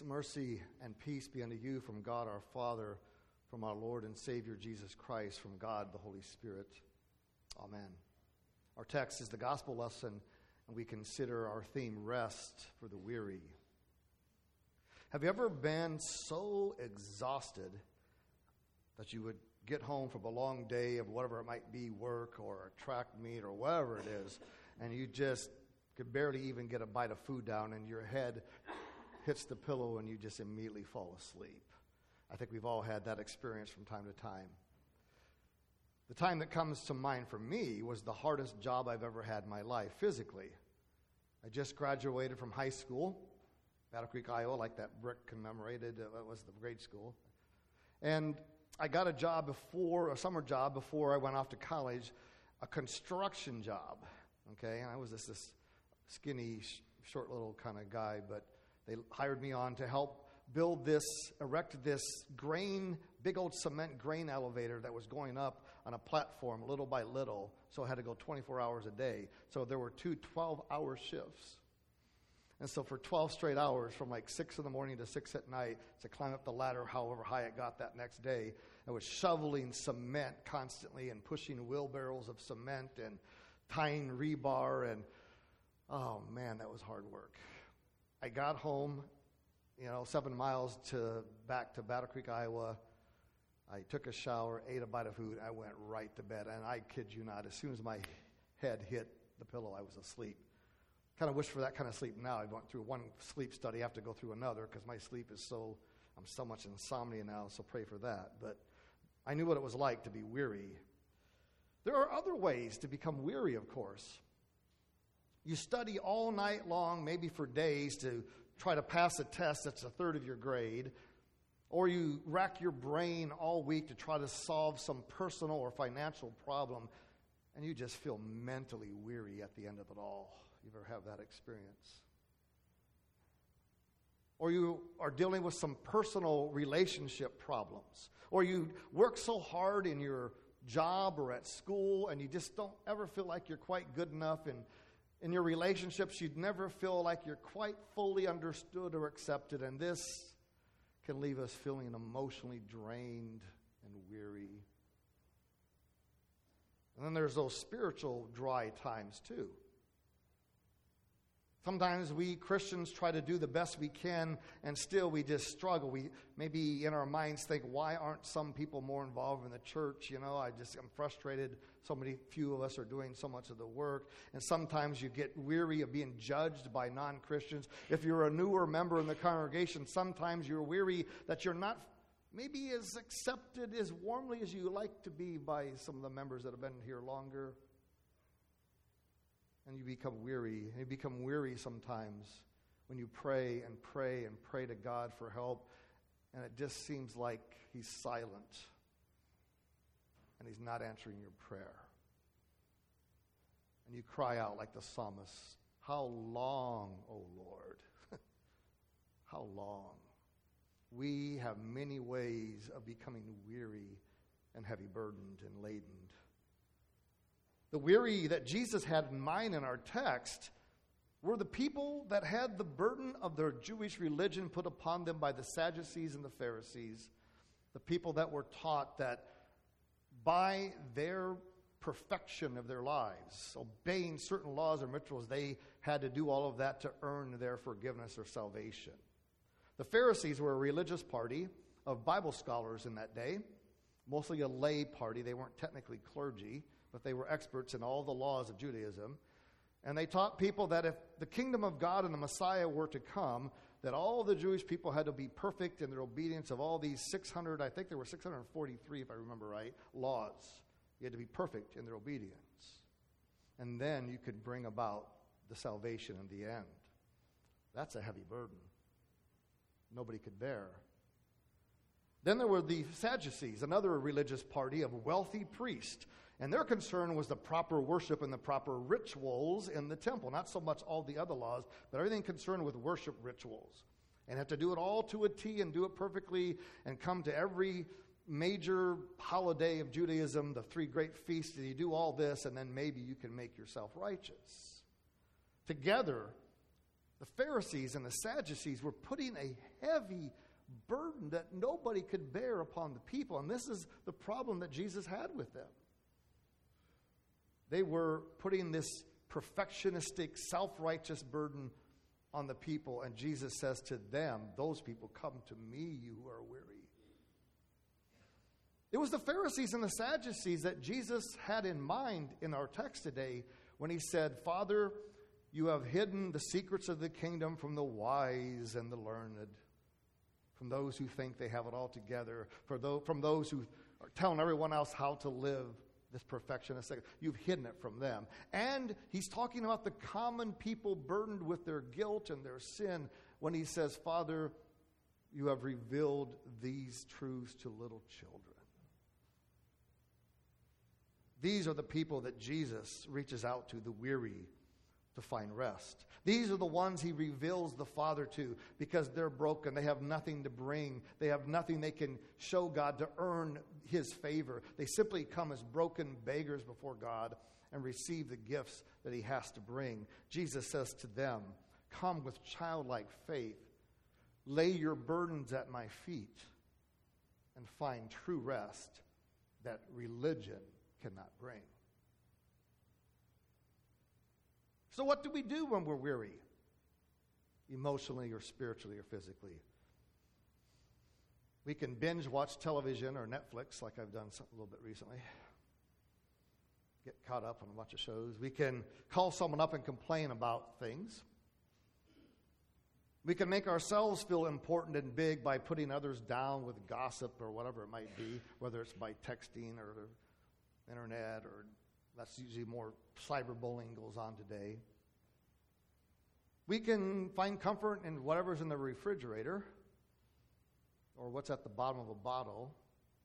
Grace, mercy, and peace be unto you from God our Father, from our Lord and Savior Jesus Christ, from God the Holy Spirit. Amen. Our text is the gospel lesson, and we consider our theme, Rest for the Weary. Have you ever been so exhausted that you would get home from a long day of whatever it might be, work or a track meet or whatever it is, and you just could barely even get a bite of food down, and your head hits the pillow and you just immediately fall asleep? I think we've all had that experience from time to time. The time that comes to mind for me was the hardest job I've ever had in my life physically. I just graduated from high school, Battle Creek, Iowa, like that brick commemorated. That was the grade school. And I got a summer job before I went off to college, a construction job. Okay, and I was this skinny, short little kind of guy, but they hired me on to help erect this big old cement grain elevator that was going up on a platform little by little, so I had to go 24 hours a day. So there were two 12-hour shifts. And so for 12 straight hours, from like 6 in the morning to 6 at night, to climb up the ladder however high it got that next day, I was shoveling cement constantly and pushing wheelbarrows of cement and tying rebar, and oh man, that was hard work. I got home, 7 miles back to Battle Creek, Iowa. I took a shower, ate a bite of food, I went right to bed. And I kid you not, as soon as my head hit the pillow, I was asleep. Kind of wish for that kind of sleep now. I went through one sleep study, I have to go through another because my sleep is I'm so much insomnia now, so pray for that. But I knew what it was like to be weary. There are other ways to become weary, of course. You study all night long, maybe for days, to try to pass a test that's a third of your grade, or you rack your brain all week to try to solve some personal or financial problem, and you just feel mentally weary at the end of it all. You ever have that experience? Or you are dealing with some personal relationship problems, or you work so hard in your job or at school, and you just don't ever feel like you're quite good enough, and in your relationships, you'd never feel like you're quite fully understood or accepted, and this can leave us feeling emotionally drained and weary. And then there's those spiritual dry times too. Sometimes we Christians try to do the best we can, and still we just struggle. We maybe in our minds think, why aren't some people more involved in the church? I'm frustrated. Few of us are doing so much of the work. And sometimes you get weary of being judged by non-Christians. If you're a newer member in the congregation, sometimes you're weary that you're not maybe as accepted as warmly as you like to be by some of the members that have been here longer. And you become weary. You become weary sometimes when you pray and pray and pray to God for help, and it just seems like He's silent and He's not answering your prayer. And you cry out like the psalmist, "How long, O Lord? How long?" We have many ways of becoming weary and heavy burdened and laden. The weary that Jesus had in mind in our text were the people that had the burden of their Jewish religion put upon them by the Sadducees and the Pharisees, the people that were taught that by their perfection of their lives, obeying certain laws and rituals, they had to do all of that to earn their forgiveness or salvation. The Pharisees were a religious party of Bible scholars in that day, mostly a lay party. They weren't technically clergy, but they were experts in all the laws of Judaism. And they taught people that if the kingdom of God and the Messiah were to come, that all the Jewish people had to be perfect in their obedience of all these 600, I think there were 643 if I remember right, laws. You had to be perfect in their obedience. And then you could bring about the salvation in the end. That's a heavy burden. Nobody could bear. Then there were the Sadducees, another religious party of wealthy priests. And their concern was the proper worship and the proper rituals in the temple. Not so much all the other laws, but everything concerned with worship rituals. And have to do it all to a T and do it perfectly and come to every major holiday of Judaism, the 3 great feasts, and you do all this and then maybe you can make yourself righteous. Together, The Pharisees and the Sadducees were putting a heavy burden that nobody could bear upon the people. And this is the problem that Jesus had with them. They were putting this perfectionistic, self-righteous burden on the people. And Jesus says to them, those people, come to me, you who are weary. It was the Pharisees and the Sadducees that Jesus had in mind in our text today when he said, Father, you have hidden the secrets of the kingdom from the wise and the learned, from those who think they have it all together, from those who are telling everyone else how to live this perfectionist. You've hidden it from them. And he's talking about the common people burdened with their guilt and their sin when he says, Father, you have revealed these truths to little children. These are the people that Jesus reaches out to, the weary, to find rest. These are the ones he reveals the Father to because they're broken. They have nothing to bring. They have nothing they can show God to earn his favor. They simply come as broken beggars before God and receive the gifts that he has to bring. Jesus says to them, come with childlike faith. Lay your burdens at my feet and find true rest that religion cannot bring. So what do we do when we're weary? Emotionally or spiritually or physically? We can binge watch television or Netflix like I've done a little bit recently. Get caught up on a bunch of shows. We can call someone up and complain about things. We can make ourselves feel important and big by putting others down with gossip or whatever it might be, whether it's by texting or internet, or that's usually more cyberbullying goes on today. We can find comfort in whatever's in the refrigerator or what's at the bottom of a bottle.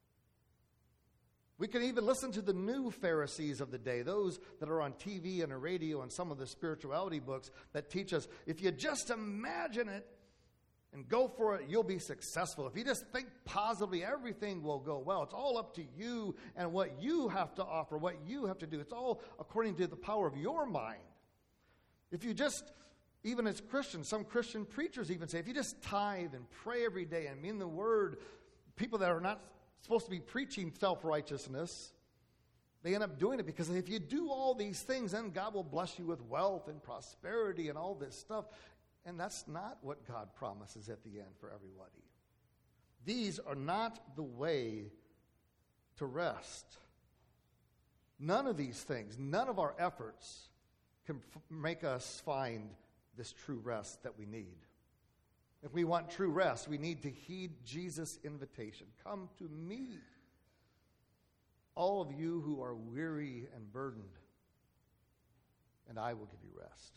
We can even listen to the new Pharisees of the day, those that are on TV and the radio and some of the spirituality books that teach us, if you just imagine it and go for it, you'll be successful. If you just think positively, everything will go well. It's all up to you and what you have to offer, what you have to do. It's all according to the power of your mind. If you just, even as Christians, some Christian preachers even say, if you just tithe and pray every day and mean the word, people that are not supposed to be preaching self-righteousness, they end up doing it because if you do all these things, then God will bless you with wealth and prosperity and all this stuff. And that's not what God promises at the end for everybody. These are not the way to rest. None of these things, none of our efforts can make us find this true rest that we need. If we want true rest, we need to heed Jesus' invitation. Come to me, all of you who are weary and burdened, and I will give you rest.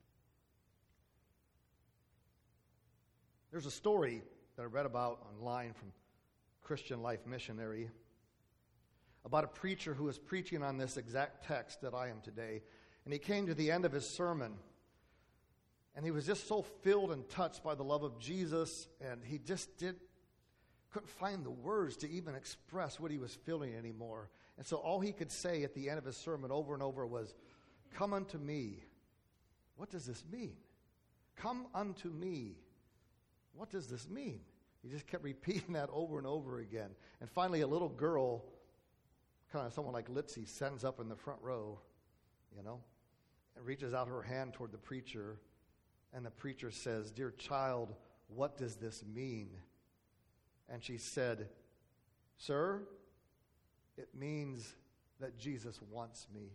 There's a story that I read about online from Christian Life Missionary about a preacher who was preaching on this exact text that I am today. And he came to the end of his sermon, and he was just so filled and touched by the love of Jesus, and he just couldn't find the words to even express what he was feeling anymore. And so all he could say at the end of his sermon over and over was, come unto me. What does this mean? Come unto me. What does this mean? He just kept repeating that over and over again. And finally, a little girl, kind of someone like Litzy, stands up in the front row, and reaches out her hand toward the preacher. And the preacher says, dear child, what does this mean? And she said, sir, it means that Jesus wants me.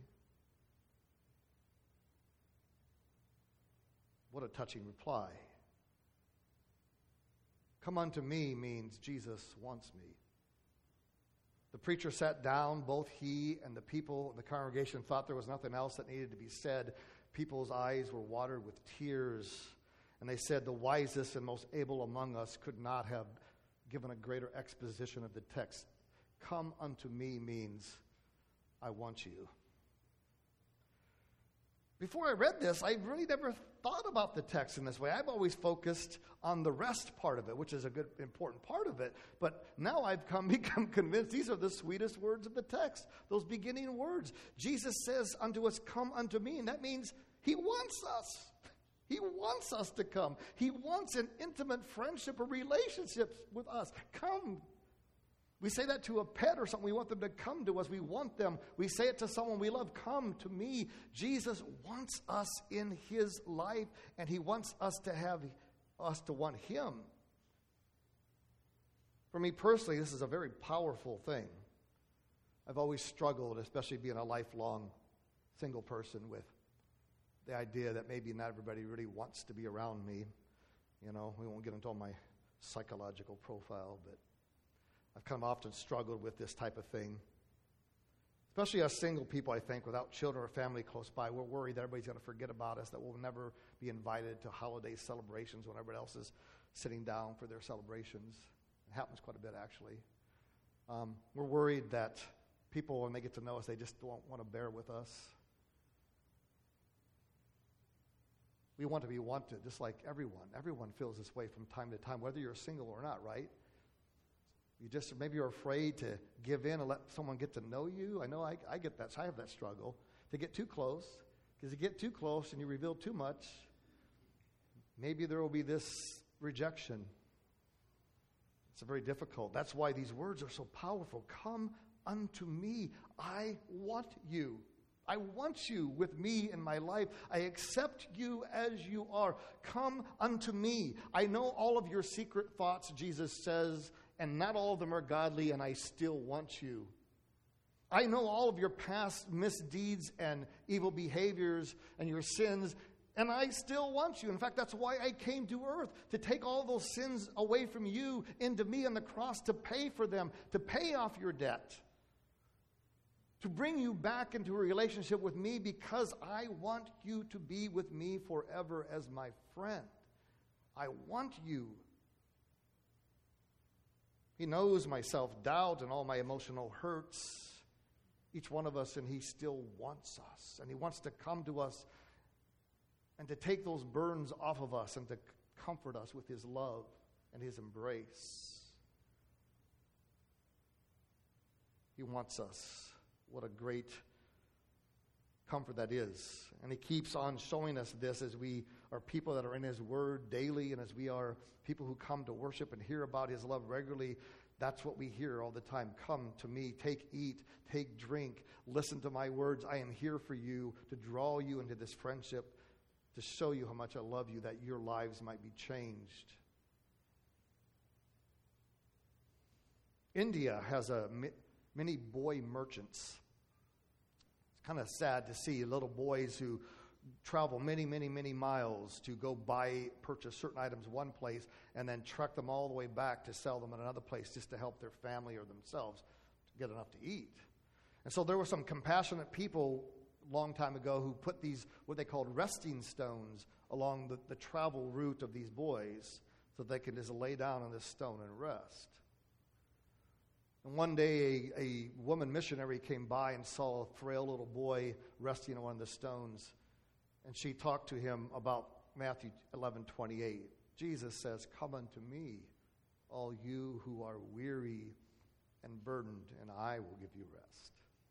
What a touching reply. Come unto me means Jesus wants me. The preacher sat down. Both he and the people in the congregation thought there was nothing else that needed to be said. People's eyes were watered with tears. And they said the wisest and most able among us could not have given a greater exposition of the text. Come unto me means I want you. Before I read this, I really never thought about the text in this way. I've always focused on the rest part of it, which is a good, important part of it. But now I've become convinced these are the sweetest words of the text, those beginning words. Jesus says unto us, come unto me, and that means he wants us. He wants us to come. He wants an intimate friendship or relationship with us. Come. We say that to a pet or something. We want them to come to us. We want them. We say it to someone we love. Come to me. Jesus wants us in his life, and he wants us to want him. For me personally, this is a very powerful thing. I've always struggled, especially being a lifelong single person, with the idea that maybe not everybody really wants to be around me. You know, we won't get into all my psychological profile, but I've kind of often struggled with this type of thing. Especially as single people, I think, without children or family close by, we're worried that everybody's going to forget about us, that we'll never be invited to holiday celebrations when everybody else is sitting down for their celebrations. It happens quite a bit, actually. We're worried that people, when they get to know us, they just don't want to bear with us. We want to be wanted, just like everyone. Everyone feels this way from time to time, whether you're single or not, right? Maybe you're afraid to give in and let someone get to know you. I know I get that. So I have that struggle. To get too close, because you get too close and you reveal too much, maybe there will be this rejection. It's very difficult. That's why these words are so powerful. Come unto me. I want you. I want you with me in my life. I accept you as you are. Come unto me. I know all of your secret thoughts, Jesus says, and not all of them are godly, and I still want you. I know all of your past misdeeds and evil behaviors and your sins, and I still want you. In fact, that's why I came to earth, to take all those sins away from you into me on the cross, to pay for them, to pay off your debt, to bring you back into a relationship with me, because I want you to be with me forever as my friend. I want you. He knows my self-doubt and all my emotional hurts, each one of us, and he still wants us. And he wants to come to us and to take those burdens off of us and to comfort us with his love and his embrace. He wants us. What a great comfort that is. And he keeps on showing us this as we are people that are in his word daily, and as we are people who come to worship and hear about his love regularly. That's what we hear all the time. Come to me, eat, take drink, listen to my words. I am here for you, to draw you into this friendship, to show you how much I love you, that your lives might be changed. India has many boy merchants. It's kind of sad to see little boys who travel many, many, many miles to go purchase certain items one place and then truck them all the way back to sell them in another place just to help their family or themselves to get enough to eat. And so there were some compassionate people a long time ago who put these, what they called resting stones, along the travel route of these boys so they could just lay down on this stone and rest. And one day a woman missionary came by and saw a frail little boy resting on one of the stones. And she talked to him about Matthew 11:28. Jesus says, "Come unto me, all you who are weary and burdened, and I will give you rest."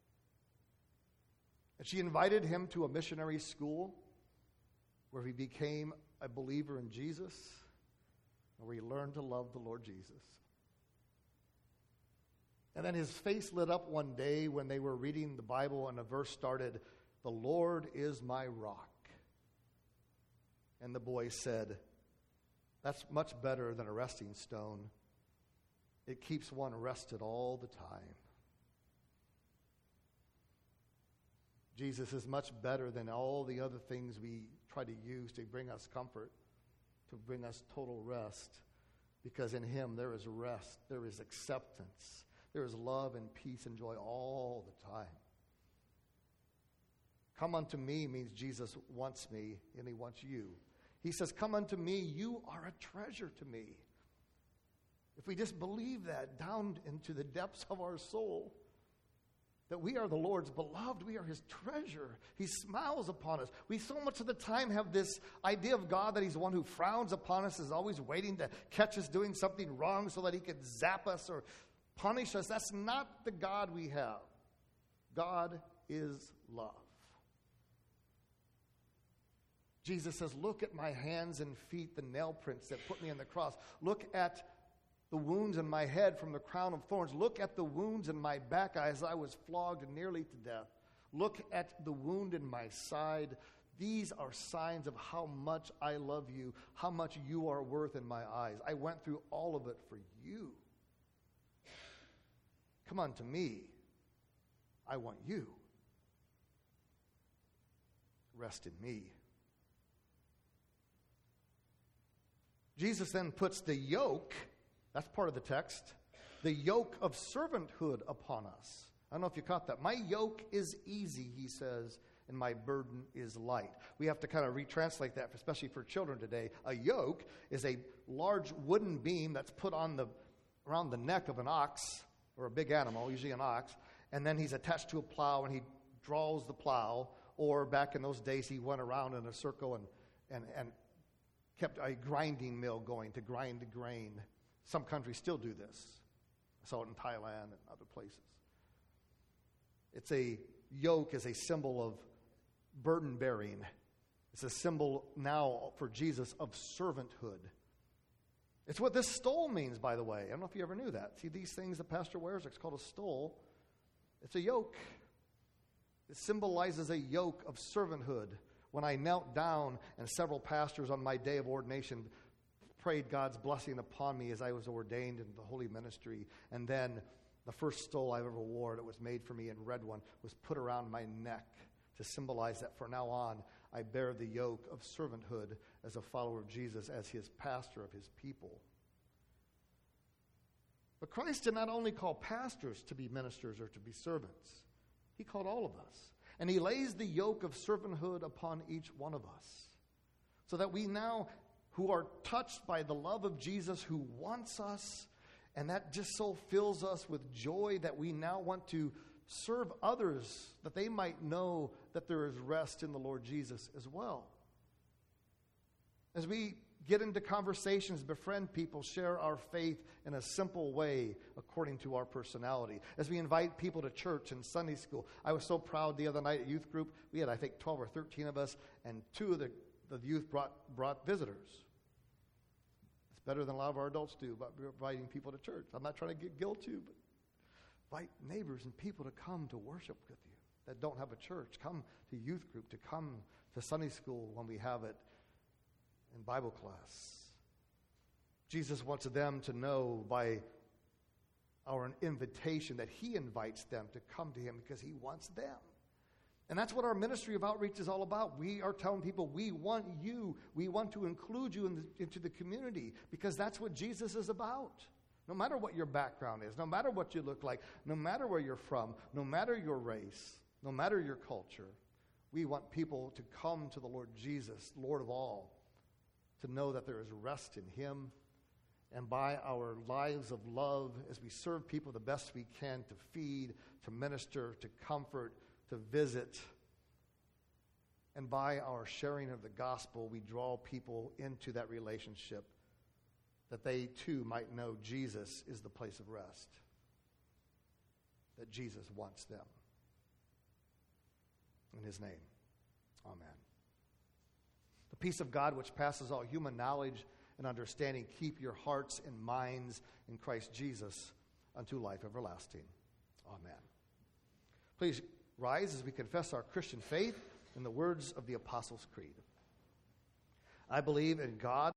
And she invited him to a missionary school where he became a believer in Jesus, and where he learned to love the Lord Jesus. And then his face lit up one day when they were reading the Bible, and a verse started, "The Lord is my rock." And the boy said, "That's much better than a resting stone. It keeps one rested all the time." Jesus is much better than all the other things we try to use to bring us comfort, to bring us total rest, because in him there is rest, there is acceptance, there is love and peace and joy all the time. Come unto me means Jesus wants me and he wants you. He says, "Come unto me, you are a treasure to me." If we just believe that down into the depths of our soul, that we are the Lord's beloved, we are his treasure. He smiles upon us. We so much of the time have this idea of God that he's the one who frowns upon us, is always waiting to catch us doing something wrong so that he could zap us or punish us. That's not the God we have. God is love. Jesus says, look at my hands and feet, the nail prints that put me on the cross. Look at the wounds in my head from the crown of thorns. Look at the wounds in my back as I was flogged nearly to death. Look at the wound in my side. These are signs of how much I love you, how much you are worth in my eyes. I went through all of it for you. Come unto me. I want you. Rest in me. Jesus then puts the yoke, that's part of the text, the yoke of servanthood upon us. I don't know if you caught that. My yoke is easy, he says, and my burden is light. We have to kind of retranslate that, especially for children today. A yoke is a large wooden beam that's put on around the neck of an ox, or a big animal, usually an ox, and then he's attached to a plow and he draws the plow, or back in those days he went around in a circle and kept a grinding mill going to grind the grain. Some countries still do this. I saw it in Thailand and other places. It's a yoke is a symbol of burden bearing. It's a symbol now for Jesus of servanthood. It's what this stole means, by the way. I don't know if you ever knew that. See these things the pastor wears? It's called a stole. It's a yoke. It symbolizes a yoke of servanthood. When I knelt down and several pastors on my day of ordination prayed God's blessing upon me as I was ordained in the holy ministry, and then the first stole I ever wore that was made for me in red one was put around my neck to symbolize that from now on I bear the yoke of servanthood as a follower of Jesus, as his pastor of his people. But Christ did not only call pastors to be ministers or to be servants. He called all of us. And he lays the yoke of servanthood upon each one of us, so that we now, who are touched by the love of Jesus who wants us, and that just so fills us with joy that we now want to serve others, that they might know that there is rest in the Lord Jesus as well. As we get into conversations, befriend people, share our faith in a simple way according to our personality. As we invite people to church and Sunday school. I was so proud the other night at youth group. We had, I think, 12 or 13 of us, and 2 of the youth brought visitors. It's better than a lot of our adults do about inviting people to church. I'm not trying to get guilt you, but invite neighbors and people to come to worship with you that don't have a church. Come to youth group, to come to Sunday school when we have it, in Bible class. Jesus wants them to know by our invitation that he invites them to come to him because he wants them. And that's what our ministry of outreach is all about. We are telling people we want you. We want to include you into the community because that's what Jesus is about. No matter what your background is, no matter what you look like, no matter where you're from, no matter your race, no matter your culture, we want people to come to the Lord Jesus, Lord of all, to know that there is rest in him, and by our lives of love, as we serve people the best we can, to feed, to minister, to comfort, to visit, and by our sharing of the gospel, we draw people into that relationship that they too might know Jesus is the place of rest, that Jesus wants them. In his name, amen. The peace of God, which passes all human knowledge and understanding, keep your hearts and minds in Christ Jesus unto life everlasting. Amen. Please rise as we confess our Christian faith in the words of the Apostles' Creed. I believe in God,